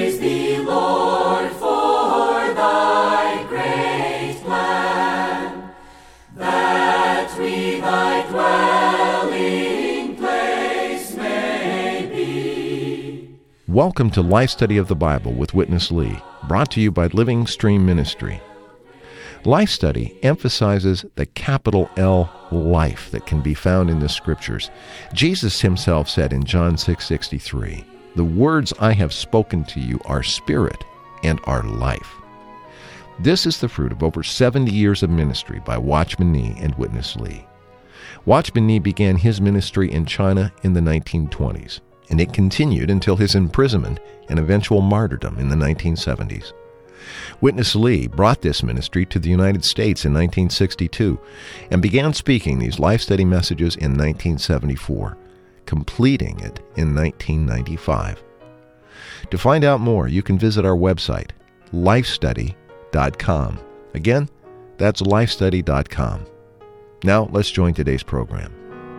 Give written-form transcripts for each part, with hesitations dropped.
Praise thee, Lord, for thy great plan, that we thy dwelling place may be. Welcome to Life Study of the Bible with Witness Lee, brought to you by Living Stream Ministry. Life Study emphasizes the capital L life that can be found in the Scriptures. Jesus himself said in John 6:63, "The words I have spoken to you are spirit and are life." This is the fruit of over 70 years of ministry by Watchman Nee and Witness Lee. Watchman Nee began his ministry in China in the 1920s, and it continued until his imprisonment and eventual martyrdom in the 1970s. Witness Lee brought this ministry to the United States in 1962 and began speaking these life study messages in 1974, completing it in 1995. To find out more, you can visit our website, lifestudy.com. Again, that's lifestudy.com. Now, let's join today's program.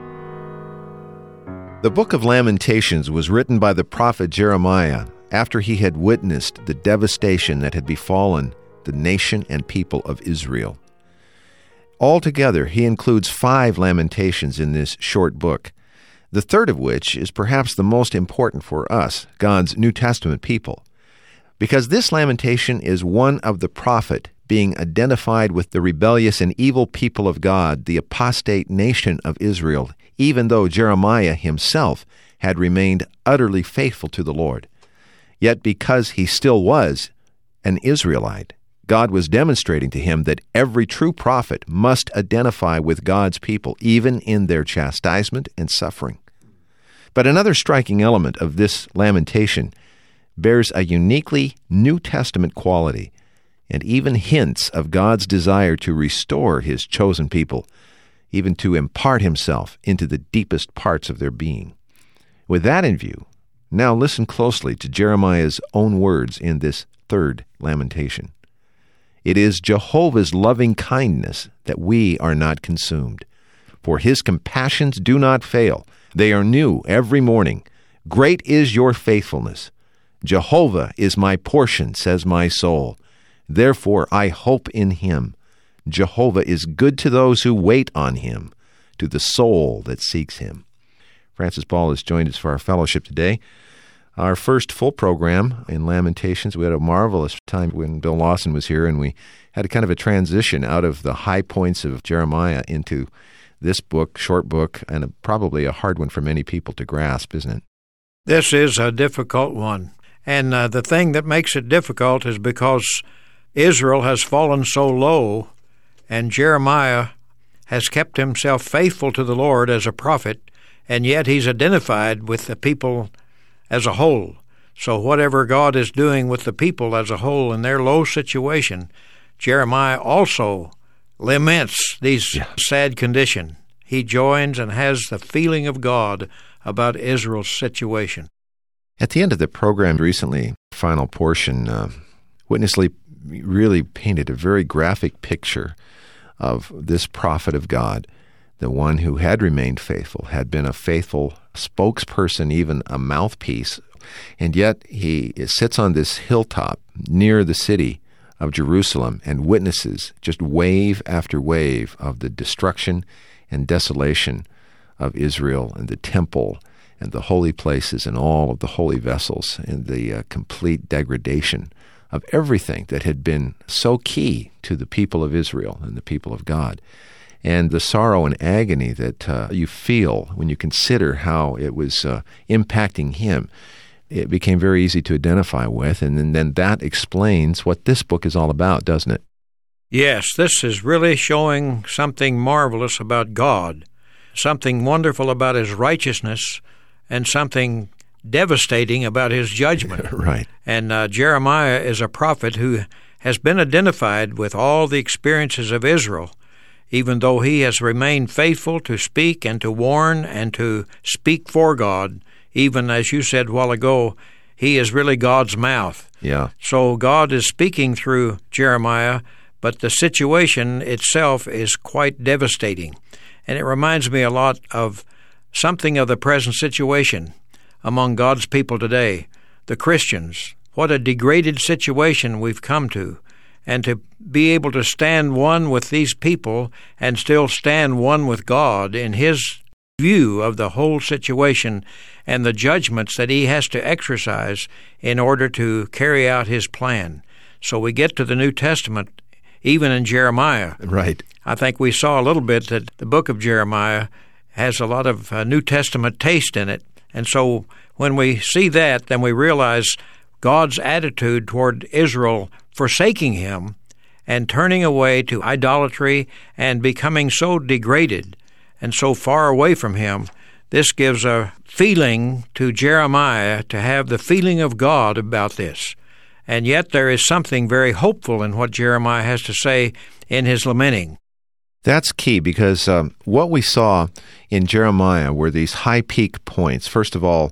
The book of Lamentations was written by the prophet Jeremiah after he had witnessed the devastation that had befallen the nation and people of Israel. Altogether, he includes 5 lamentations in this short book, the third of which is perhaps the most important for us, God's New Testament people, because this lamentation is one of the prophet being identified with the rebellious and evil people of God, the apostate nation of Israel, even though Jeremiah himself had remained utterly faithful to the Lord. Yet because he still was an Israelite, God was demonstrating to him that every true prophet must identify with God's people, even in their chastisement and suffering. But another striking element of this lamentation bears a uniquely New Testament quality, and even hints of God's desire to restore his chosen people, even to impart himself into the deepest parts of their being. With that in view, now listen closely to Jeremiah's own words in this third lamentation. "It is Jehovah's loving kindness that we are not consumed. For his compassions do not fail. They are new every morning. Great is your faithfulness. Jehovah is my portion, says my soul. Therefore I hope in him. Jehovah is good to those who wait on him, to the soul that seeks him." Francis Ball has joined us for our fellowship today. Our first full program in Lamentations, we had a marvelous time when Bill Lawson was here, and we had a kind of a transition out of the high points of Jeremiah into this book, short book, and probably a hard one for many people to grasp, isn't it? This is a difficult one. And the thing that makes it difficult is because Israel has fallen so low, and Jeremiah has kept himself faithful to the Lord as a prophet, and yet he's identified with the people as a whole. So whatever God is doing with the people as a whole in their low situation, Jeremiah also laments these sad condition. He joins and has the feeling of God about Israel's situation. At the end of the program recently, final portion, Witness Lee really painted a very graphic picture of this prophet of God, the one who had remained faithful, had been a faithful spokesperson, even a mouthpiece, and yet he sits on this hilltop near the city of Jerusalem and witnesses just wave after wave of the destruction and desolation of Israel and the temple and the holy places and all of the holy vessels, and the complete degradation of everything that had been so key to the people of Israel and the people of God. And the sorrow and agony that you feel when you consider how it was impacting him, it became very easy to identify with, and then that explains what this book is all about, doesn't it? Yes, this is really showing something marvelous about God, something wonderful about his righteousness, and something devastating about his judgment. Right. And Jeremiah is a prophet who has been identified with all the experiences of Israel, even though he has remained faithful to speak and to warn and to speak for God. Even as you said a while ago, he is really God's mouth. Yeah. So God is speaking through Jeremiah, but the situation itself is quite devastating. And it reminds me a lot of something of the present situation among God's people today, the Christians. what a degraded situation we've come to, and to be able to stand one with these people and still stand one with God in His view of the whole situation and the judgments that He has to exercise in order to carry out His plan. So we get to the New Testament, even in Jeremiah. Right. I think we saw a little bit that the book of Jeremiah has a lot of New Testament taste in it. And so when we see that, then we realize God's attitude toward Israel forsaking Him and turning away to idolatry and becoming so degraded and so far away from Him. This gives a feeling to Jeremiah to have the feeling of God about this. And yet there is something very hopeful in what Jeremiah has to say in his lamenting. That's key, because what we saw in Jeremiah were these high peak points. First of all,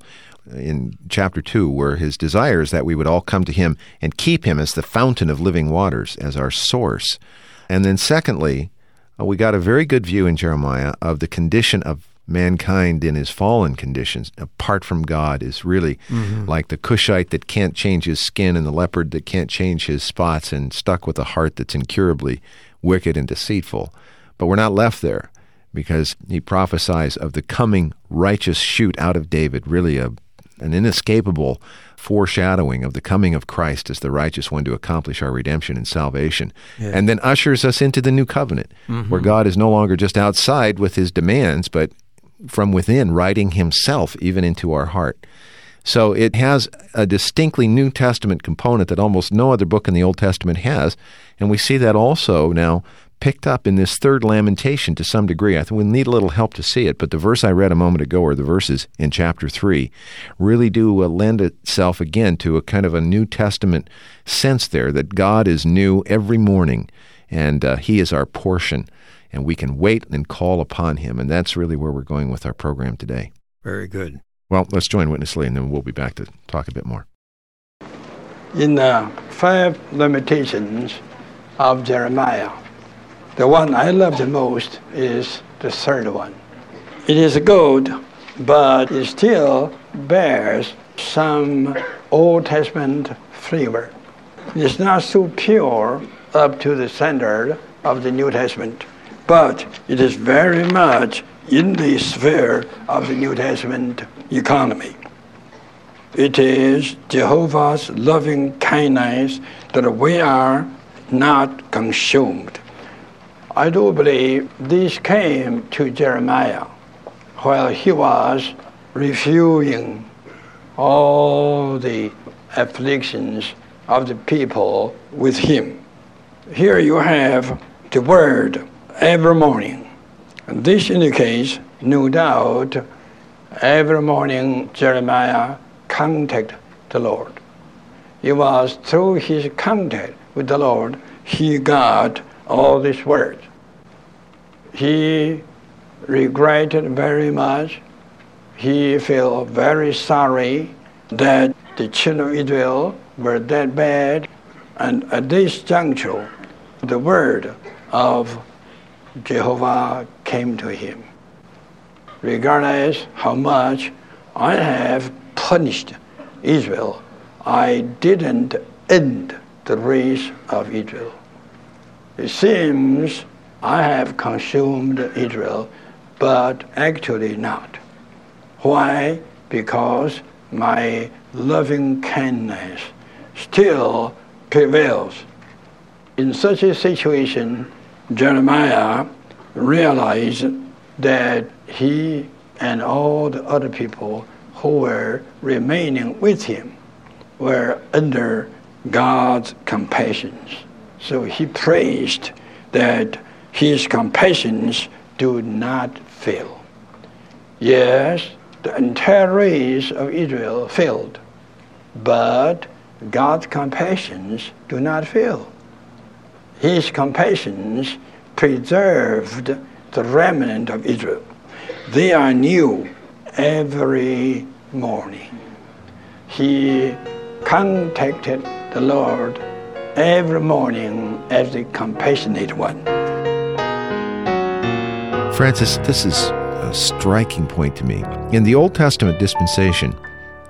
in chapter 2, where his desire is that we would all come to Him and keep Him as the fountain of living waters, as our source. And then secondly, we got a very good view in Jeremiah of the condition of mankind in his fallen conditions. Apart from God is really like the Cushite that can't change his skin and the leopard that can't change his spots and stuck with a heart that's incurably wicked and deceitful. But we're not left there, because he prophesies of the coming righteous shoot out of David, really an inescapable foreshadowing of the coming of Christ as the righteous one to accomplish our redemption and salvation. Yeah. And then ushers us into the new covenant, where God is no longer just outside with His demands, but from within, writing Himself even into our heart. So it has a distinctly New Testament component that almost no other book in the Old Testament has, and we see that also now picked up in this third lamentation to some degree. I think we need a little help to see it, but the verse I read a moment ago, or the verses in chapter 3, really do lend itself again to a kind of a New Testament sense there, that God is new every morning, and He is our portion, and we can wait and call upon Him, and that's really where we're going with our program today. Very good. Well, let's join Witness Lee, and then we'll be back to talk a bit more. In the 5 lamentations of Jeremiah, the one I love the most is the third one. It is good, but it still bears some Old Testament flavor. It's not so pure up to the standard of the New Testament, but it is very much in the sphere of the New Testament economy. It is Jehovah's loving kindness that we are not consumed. I do believe this came to Jeremiah while he was reviewing all the afflictions of the people with him. Here you have the word every morning. And this indicates, no doubt, every morning Jeremiah contacted the Lord. It was through his contact with the Lord he got all these words. He regretted very much. He felt very sorry that the children of Israel were that bad. And at this juncture, the word of Jehovah came to him. Regardless how much I have punished Israel, I didn't end the race of Israel. It seems I have consumed Israel, but actually not. Why? Because my loving kindness still prevails. In such a situation, Jeremiah realized that he and all the other people who were remaining with him were under God's compassions. So he praised that his compassions do not fail. Yes, the entire race of Israel failed, but God's compassions do not fail. His compassions preserved the remnant of Israel. They are new every morning. He contacted the Lord every morning as the compassionate one. Francis, this is a striking point to me. In the Old Testament dispensation,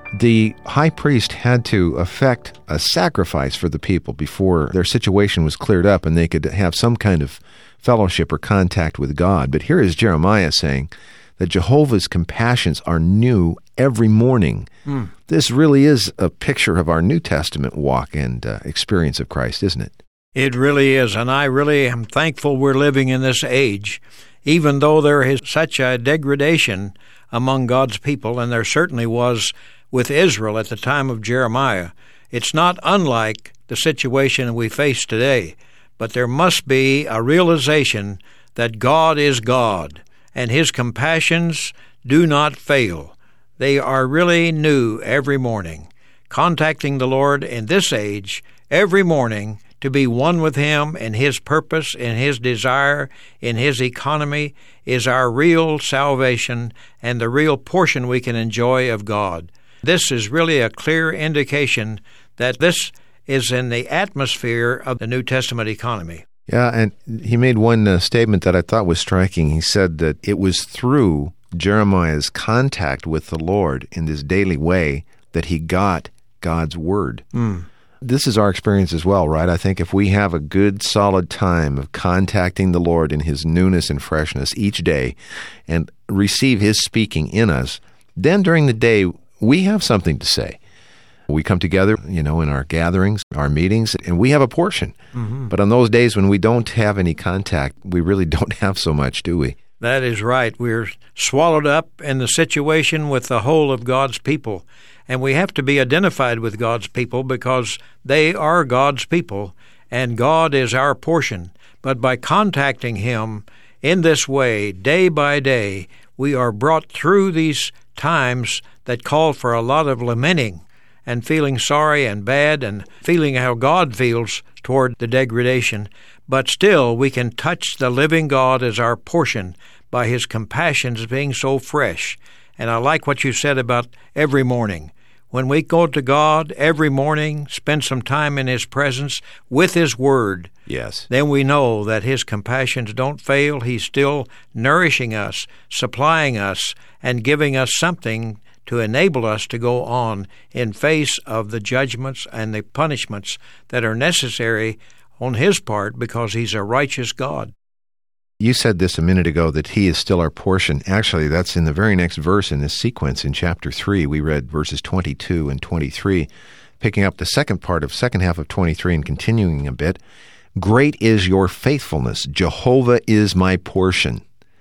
The high priest had to effect a sacrifice for the people before their situation was cleared up and they could have some kind of fellowship or contact with God. But here is Jeremiah saying that Jehovah's compassions are new every morning. This really is a picture of our New Testament walk and experience of Christ, isn't it? It really is, and I really am thankful we're living in this age, even though there is such a degradation among God's people, and there certainly was with Israel at the time of Jeremiah. It's not unlike the situation we face today, but there must be a realization that God is God, and His compassions do not fail. They are really new every morning. Contacting the Lord in this age every morning to be one with Him in His purpose, in His desire, in His economy is our real salvation and the real portion we can enjoy of God. This is really a clear indication that this is in the atmosphere of the New Testament economy. Yeah, and he made one statement that I thought was striking. He said that it was through Jeremiah's contact with the Lord in this daily way that he got God's Word. This is our experience as well, right? I think if we have a good, solid time of contacting the Lord in His newness and freshness each day and receive His speaking in us, then during the day we have something to say. We come together, in our gatherings, our meetings, and we have a portion. But on those days when we don't have any contact, we really don't have so much, do we? That is right. We're swallowed up in the situation with the whole of God's people. And we have to be identified with God's people because they are God's people, and God is our portion. But by contacting Him in this way, day by day, we are brought through these times that call for a lot of lamenting and feeling sorry and bad and feeling how God feels toward the degradation. But still, we can touch the living God as our portion by His compassions being so fresh. And I like what you said about every morning. When we go to God every morning, spend some time in His presence with His Word, yes, then we know that His compassions don't fail. He's still nourishing us, supplying us, and giving us something to enable us to go on in face of the judgments and the punishments that are necessary on His part because He's a righteous God. You said this a minute ago, that He is still our portion. Actually, that's in the very next verse in this sequence in chapter 3. We read verses 22 and 23, picking up the second half of 23 and continuing a bit. Great is your faithfulness. Jehovah is my portion,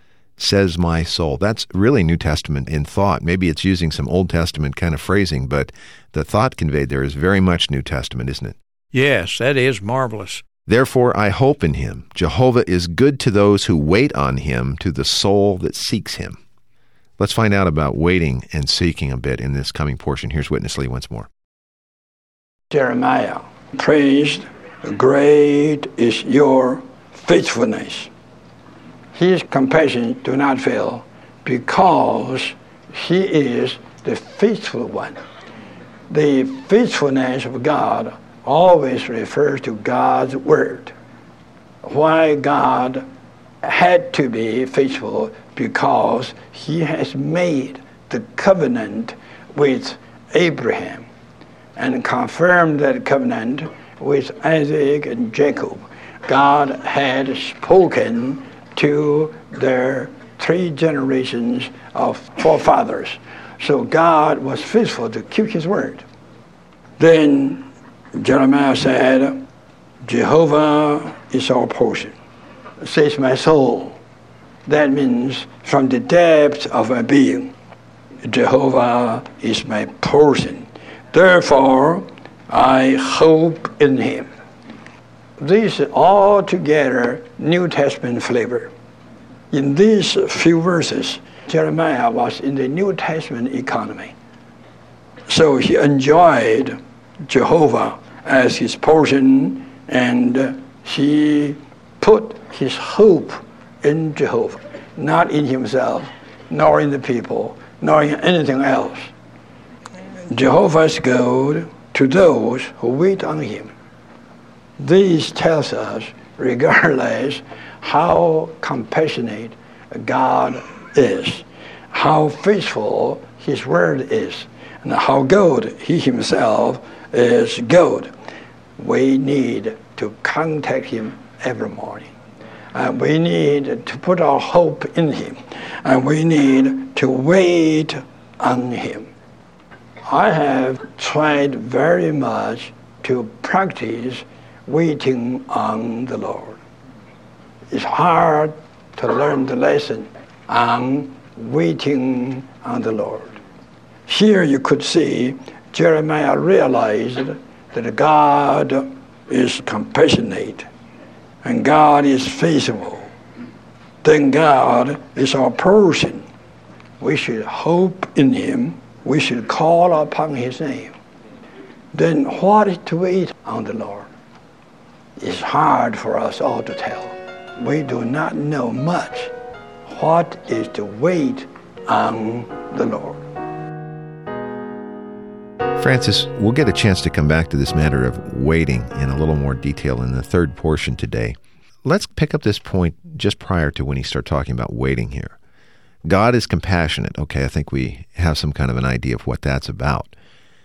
says my soul. That's really New Testament in thought. Maybe it's using some Old Testament kind of phrasing, but the thought conveyed there is very much New Testament, isn't it? Yes, that is marvelous. Therefore I hope in Him. Jehovah is good to those who wait on Him, to the soul that seeks Him. Let's find out about waiting and seeking a bit in this coming portion. Here's Witness Lee once more. Jeremiah praised, great is your faithfulness. His compassion do not fail because He is the faithful one. The faithfulness of God always refers to God's Word. Why God had to be faithful? Because He has made the covenant with Abraham and confirmed that covenant with Isaac and Jacob. God had spoken to their 3 generations of forefathers. So God was faithful to keep His word. Then Jeremiah said, Jehovah is our portion, says my soul. That means from the depths of my being, Jehovah is my portion. Therefore, I hope in Him. This is altogether New Testament flavor. In these few verses, Jeremiah was in the New Testament economy. So he enjoyed Jehovah as his portion, and he put his hope in Jehovah, not in himself, nor in the people, nor in anything else. Jehovah is good to those who wait on Him. This tells us, regardless how compassionate God is, how faithful His word is, and how good he himself is good. We need to contact him every morning. And we need to put our hope in him. And we need to wait on him. I have tried very much to practice waiting on the Lord. It's hard to learn the lesson on waiting on the Lord. Here you could see Jeremiah realized that God is compassionate and God is faithful. Then God is our portion. We should hope in him. We should call upon his name. Then what is to wait on the Lord? It's hard for us all to tell. We do not know much what is to wait on the Lord. Francis, we'll get a chance to come back to this matter of waiting in a little more detail in the third portion today. Let's pick up this point just prior to when he started talking about waiting here. God is compassionate. Okay, I think we have some kind of an idea of what that's about.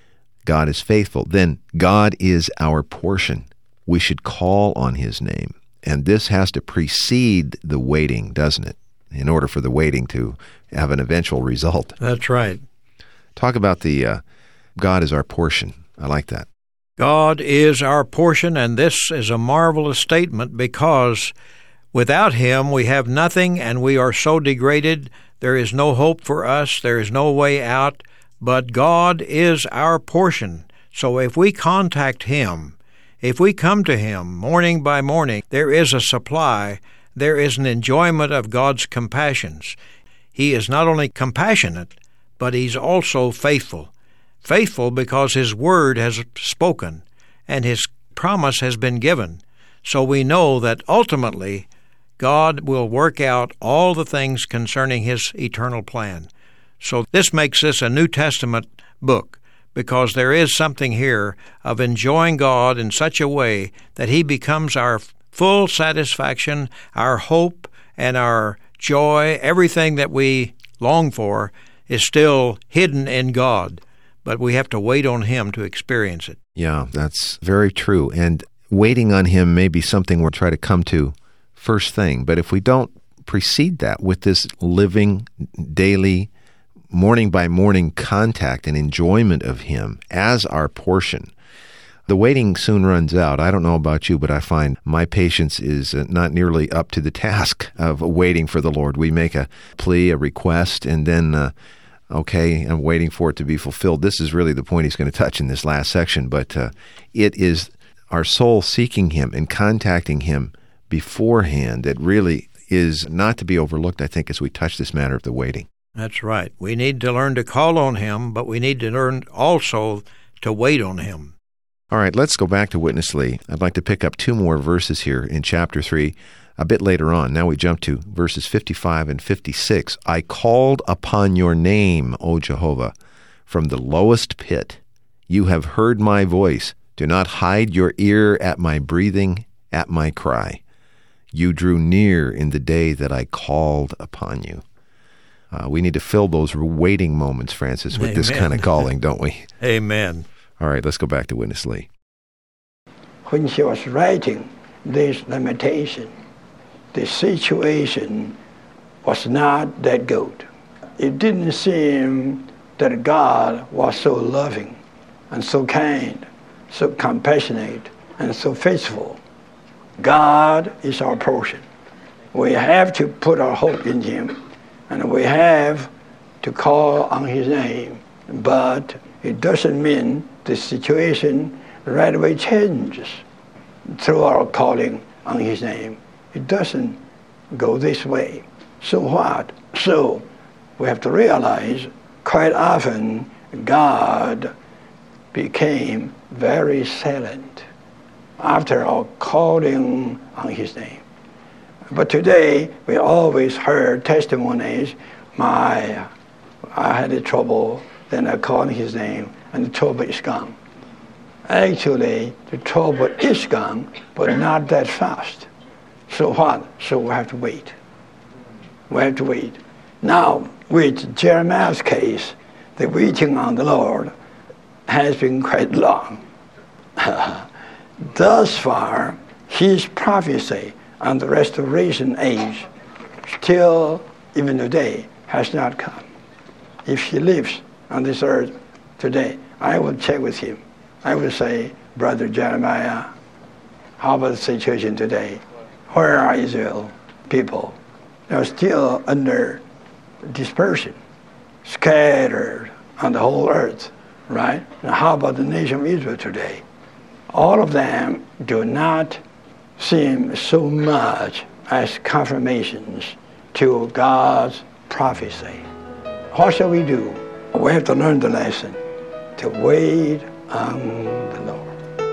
God is faithful. Then God is our portion. We should call on his name. And this has to precede the waiting, doesn't it? In order for the waiting to have an eventual result. That's right. Talk about the God is our portion. I like that. God is our portion, and this is a marvelous statement because without him we have nothing and we are so degraded. There is no hope for us. There is no way out. But God is our portion. So if we contact him, if we come to him morning by morning, there is a supply. There is an enjoyment of God's compassions. He is not only compassionate, but he's also faithful. Faithful because his word has spoken and his promise has been given. So we know that ultimately God will work out all the things concerning his eternal plan. So this makes this a New Testament book because there is something here of enjoying God in such a way that he becomes our full satisfaction, our hope, and our joy. Everything that we long for is still hidden in God, but we have to wait on him to experience it. Yeah, that's very true. And waiting on him may be something we'll try to come to first thing. But if we don't precede that with this living, daily, morning by morning contact and enjoyment of him as our portion, the waiting soon runs out. I don't know about you, but I find my patience is not nearly up to the task of waiting for the Lord. We make a plea, a request, and then, okay, I'm waiting for it to be fulfilled. This is really the point he's going to touch in this last section, but it is our soul seeking him and contacting him beforehand that really is not to be overlooked, I think, as we touch this matter of the waiting. That's right. We need to learn to call on him, but we need to learn also to wait on him. All right, let's go back to Witness Lee. I'd like to pick up 2 more verses here in chapter 3 a bit later on. Now we jump to verses 55 and 56. I called upon your name, O Jehovah, from the lowest pit. You have heard my voice. Do not hide your ear at my breathing, at my cry. You drew near in the day that I called upon you. We need to fill those waiting moments, Francis, with this kind of calling, don't we? Amen. All right, let's go back to Witness Lee. When he was writing this lamentation, the situation was not that good. It didn't seem that God was so loving and so kind, so compassionate, and so faithful. God is our portion. We have to put our hope in him, and we have to call on his name. But it doesn't mean the situation right away changes through our calling on his name. It doesn't go this way. So what? So we have to realize quite often God became very silent after our calling on his name. But today, we always heard testimonies, I had a trouble, then I called his name, and the trouble is gone. Actually, the trouble is gone, but not that fast. So what? So we have to wait. We have to wait. Now, with Jeremiah's case, the waiting on the Lord has been quite long. Thus far, his prophecy on the restoration age still, even today, has not come. If he lives on this earth today, I will check with him. I will say, Brother Jeremiah, how about the situation today? Where are Israel people? They're still under dispersion, scattered on the whole earth, right? Now how about the nation of Israel today? All of them do not seem so much as confirmations to God's prophecy. What shall we do? We have to learn the lesson, to wait on the Lord.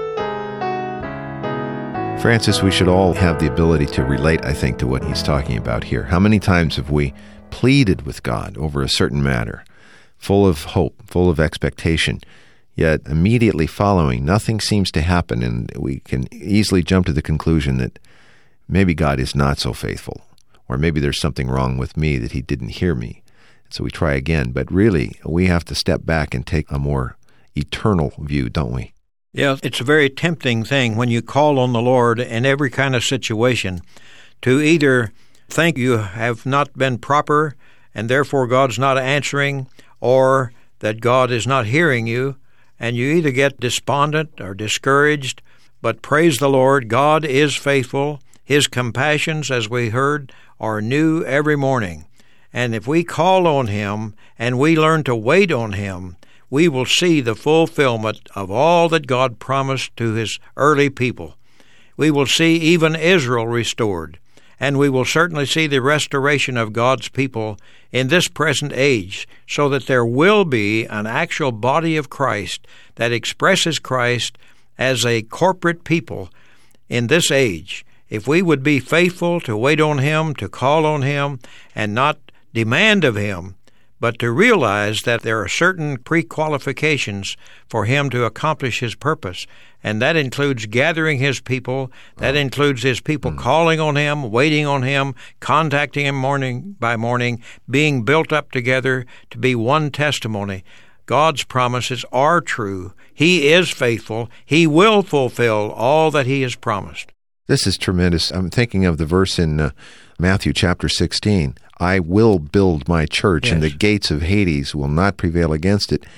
Francis, we should all have the ability to relate, I think, to what he's talking about here. How many times have we pleaded with God over a certain matter, full of hope, full of expectation, yet immediately following, nothing seems to happen, and we can easily jump to the conclusion that maybe God is not so faithful, or maybe there's something wrong with me that he didn't hear me. So we try again, but really we have to step back and take a more eternal view, don't we? Yeah, it's a very tempting thing when you call on the Lord in every kind of situation to either think you have not been proper and therefore God's not answering, or that God is not hearing you, and you either get despondent or discouraged. But praise the Lord, God is faithful. His compassions, as we heard, are new every morning. And if we call on him and we learn to wait on him, we will see the fulfillment of all that God promised to his early people. We will see even Israel restored, and we will certainly see the restoration of God's people in this present age, so that there will be an actual body of Christ that expresses Christ as a corporate people in this age. If we would be faithful to wait on him, to call on him, and not demand of him, but to realize that there are certain pre-qualifications for him to accomplish his purpose, and that includes gathering his people, that includes his people calling on him, waiting on him, contacting him morning by morning, being built up together to be one testimony. God's promises are true. He is faithful. He will fulfill all that he has promised. This is tremendous. I'm thinking of the verse in Matthew chapter 16. I will build my church, Yes. and the gates of Hades will not prevail against it.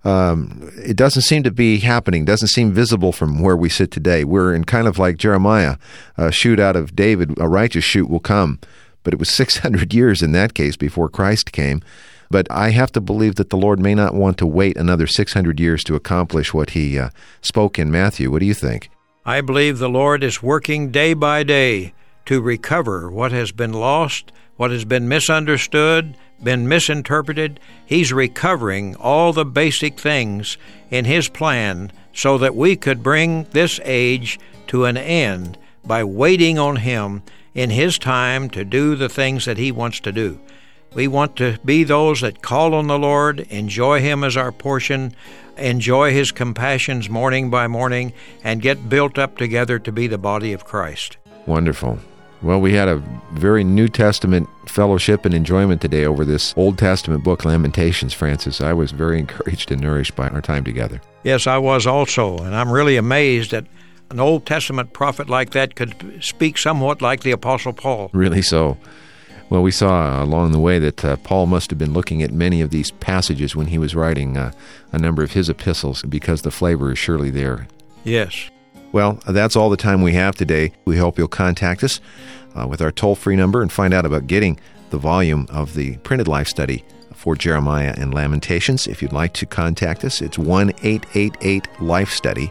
It doesn't seem to be happening, doesn't seem visible from where we sit today. We're in kind of like Jeremiah, a shoot out of David, a righteous shoot will come. But it was 600 years in that case before Christ came. But I have to believe that the Lord may not want to wait another 600 years to accomplish what he spoke in Matthew. What do you think? I believe the Lord is working day by day to recover what has been lost, what has been misunderstood, been misinterpreted. He's recovering all the basic things in his plan so that we could bring this age to an end by waiting on him in his time to do the things that he wants to do. We want to be those that call on the Lord, enjoy him as our portion, enjoy his compassions morning by morning, and get built up together to be the body of Christ. Wonderful. Well, we had a very New Testament fellowship and enjoyment today over this Old Testament book, Lamentations, Francis. I was very encouraged and nourished by our time together. Yes, I was also, and I'm really amazed that an Old Testament prophet like that could speak somewhat like the Apostle Paul. Really so. Well, we saw along the way that Paul must have been looking at many of these passages when he was writing a number of his epistles, because the flavor is surely there. Yes. Well, that's all the time we have today. We hope you'll contact us with our toll-free number and find out about getting the volume of the printed life study for Jeremiah and Lamentations. If you'd like to contact us, it's 1-888-LIFE-STUDY,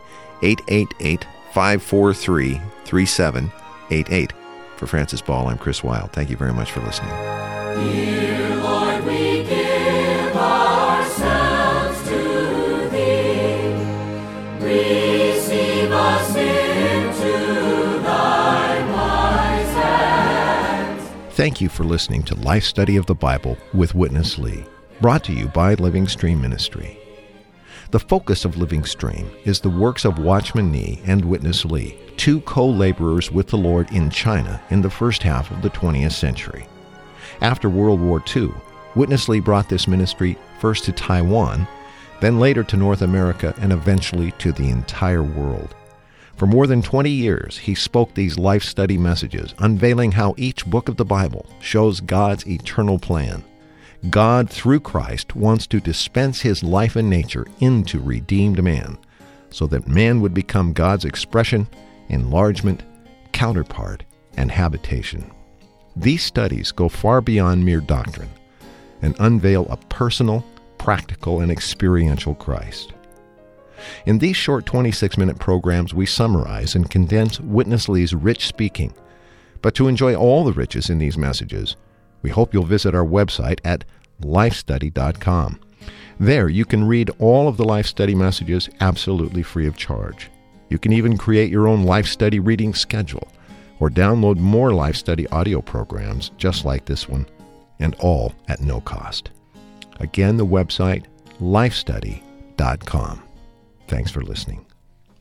888-543-3788. For Francis Ball, I'm Chris Wilde. Thank you very much for listening. Dear Lord, we give ourselves to Thee. Receive us into Thy wise hands. Thank you for listening to Life Study of the Bible with Witness Lee, brought to you by Living Stream Ministry. The focus of Living Stream is the works of Watchman Nee and Witness Lee, two co-laborers with the Lord in China in the first half of the 20th century. After World War II, Witness Lee brought this ministry first to Taiwan, then later to North America, and eventually to the entire world. For more than 20 years, he spoke these life study messages, unveiling how each book of the Bible shows God's eternal plan. God, through Christ, wants to dispense his life and nature into redeemed man, so that man would become God's expression, enlargement, counterpart, and habitation. These studies go far beyond mere doctrine and unveil a personal, practical, and experiential Christ. In these short 26-minute programs, we summarize and condense Witness Lee's rich speaking. But to enjoy all the riches in these messages, we hope you'll visit our website at lifestudy.com. There you can read all of the Life Study messages absolutely free of charge. You can even create your own Life Study reading schedule or download more Life Study audio programs just like this one, and all at no cost. Again, the website, lifestudy.com. Thanks for listening.